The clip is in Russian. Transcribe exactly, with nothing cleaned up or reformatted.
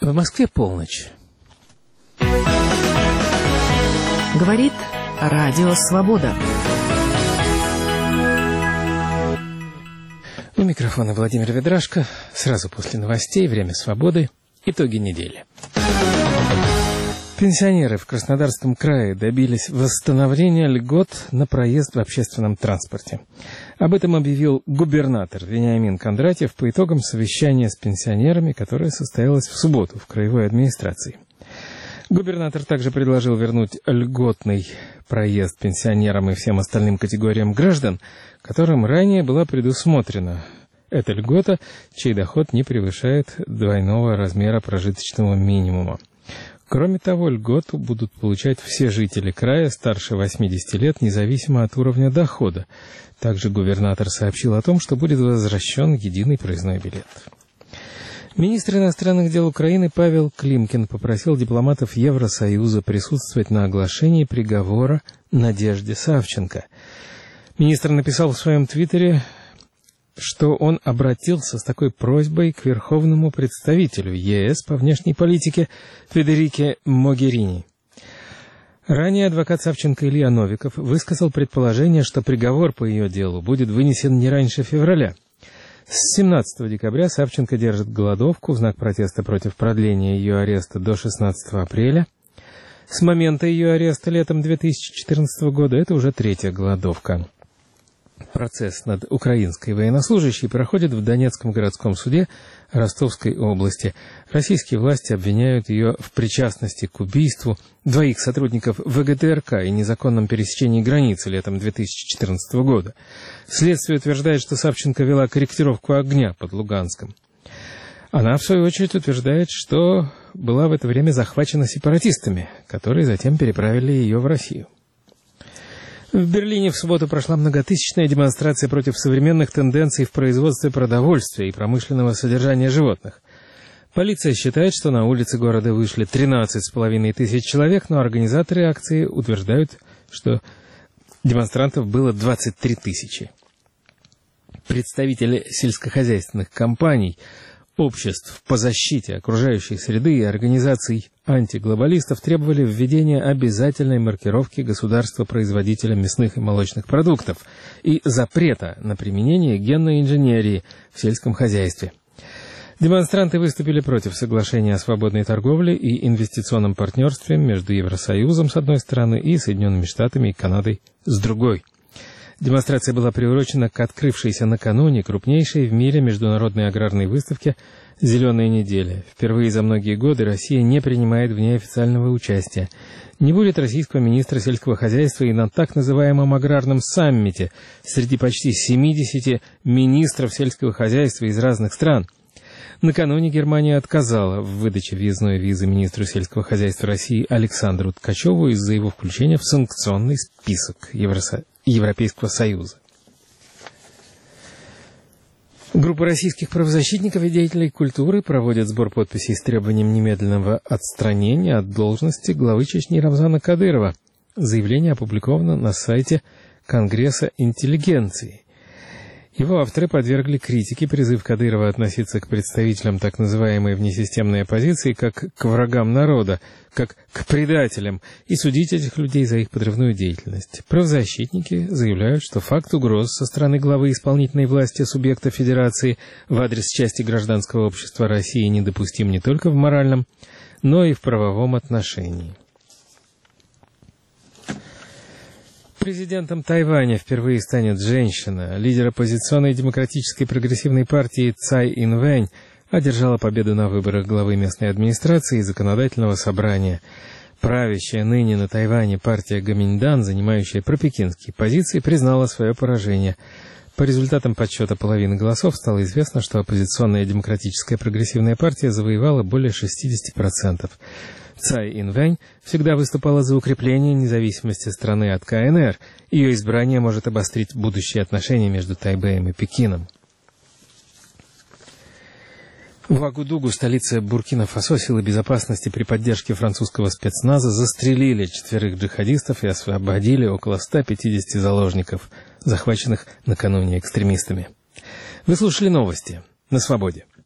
В Москве полночь. Говорит Радио Свобода. У микрофона Владимир Ведрашко. Сразу после новостей «Время свободы». Итоги недели. Пенсионеры в Краснодарском крае добились восстановления льгот на проезд в общественном транспорте. Об этом объявил губернатор Вениамин Кондратьев по итогам совещания с пенсионерами, которое состоялось в субботу в краевой администрации. Губернатор также предложил вернуть льготный проезд пенсионерам и всем остальным категориям граждан, которым ранее была предусмотрена эта льгота, чей доход не превышает двойного размера прожиточного минимума. Кроме того, льготу будут получать все жители края старше восьмидесяти лет, независимо от уровня дохода. Также губернатор сообщил о том, что будет возвращен единый проездной билет. Министр иностранных дел Украины Павел Климкин попросил дипломатов Евросоюза присутствовать на оглашении приговора Надежде Савченко. Министр написал в своем твиттере, что он обратился с такой просьбой к верховному представителю ЕС по внешней политике Федерике Могерини. Ранее адвокат Савченко Илья Новиков высказал предположение, что приговор по ее делу будет вынесен не раньше февраля. С семнадцатого декабря Савченко держит голодовку в знак протеста против продления ее ареста до шестнадцатого апреля. С момента ее ареста летом две тысячи четырнадцатого года это уже третья голодовка. Процесс над украинской военнослужащей проходит в Донецком городском суде Ростовской области. Российские власти обвиняют ее в причастности к убийству двоих сотрудников ВГТРК и незаконном пересечении границы летом две тысячи четырнадцатого года. Следствие утверждает, что Савченко вела корректировку огня под Луганском. Она, в свою очередь, утверждает, что была в это время захвачена сепаратистами, которые затем переправили ее в Россию. В Берлине в субботу прошла многотысячная демонстрация против современных тенденций в производстве продовольствия и промышленного содержания животных. Полиция считает, что на улицы города вышли тринадцать с половиной тысяч человек, но организаторы акции утверждают, что демонстрантов было двадцать три тысячи. Представители сельскохозяйственных компаний, обществ по защите окружающей среды и организаций антиглобалистов требовали введения обязательной маркировки государства-производителя мясных и молочных продуктов и запрета на применение генной инженерии в сельском хозяйстве. Демонстранты выступили против соглашения о свободной торговле и инвестиционном партнерстве между Евросоюзом с одной стороны и Соединенными Штатами и Канадой с другой. Демонстрация была приурочена к открывшейся накануне крупнейшей в мире международной аграрной выставке «Зеленая неделя». Впервые за многие годы Россия не принимает в ней официального участия. Не будет российского министра сельского хозяйства и на так называемом аграрном саммите среди почти семидесяти министров сельского хозяйства из разных стран. Накануне Германия отказала в выдаче въездной визы министру сельского хозяйства России Александру Ткачеву из-за его включения в санкционный список Евросоюза. Европейского Союза. Группа российских правозащитников и деятелей культуры проводит сбор подписей с требованием немедленного отстранения от должности главы Чечни Рамзана Кадырова. Заявление опубликовано на сайте Конгресса интеллигенции. Его авторы подвергли критике призыв Кадырова относиться к представителям так называемой внесистемной оппозиции как к врагам народа, как к предателям, и судить этих людей за их подрывную деятельность. Правозащитники заявляют, что факт угроз со стороны главы исполнительной власти субъекта Федерации в адрес части гражданского общества России недопустим не только в моральном, но и в правовом отношении. Президентом Тайваня впервые станет женщина. Лидер оппозиционной демократической прогрессивной партии Цай Инвэнь одержала победу на выборах главы местной администрации и законодательного собрания. Правящая ныне на Тайване партия Гоминьдан, занимающая пропекинские позиции, признала свое поражение. По результатам подсчета половины голосов стало известно, что оппозиционная демократическая прогрессивная партия завоевала более шестьдесят процентов. Цай Инвэнь всегда выступала за укрепление независимости страны от КНР. Ее избрание может обострить будущие отношения между Тайбэем и Пекином. В Агудугу, столице Буркина-Фасо, силы безопасности при поддержке французского спецназа застрелили четверых джихадистов и освободили около ста пятидесяти заложников, захваченных накануне экстремистами. Вы слушали новости на Свободе.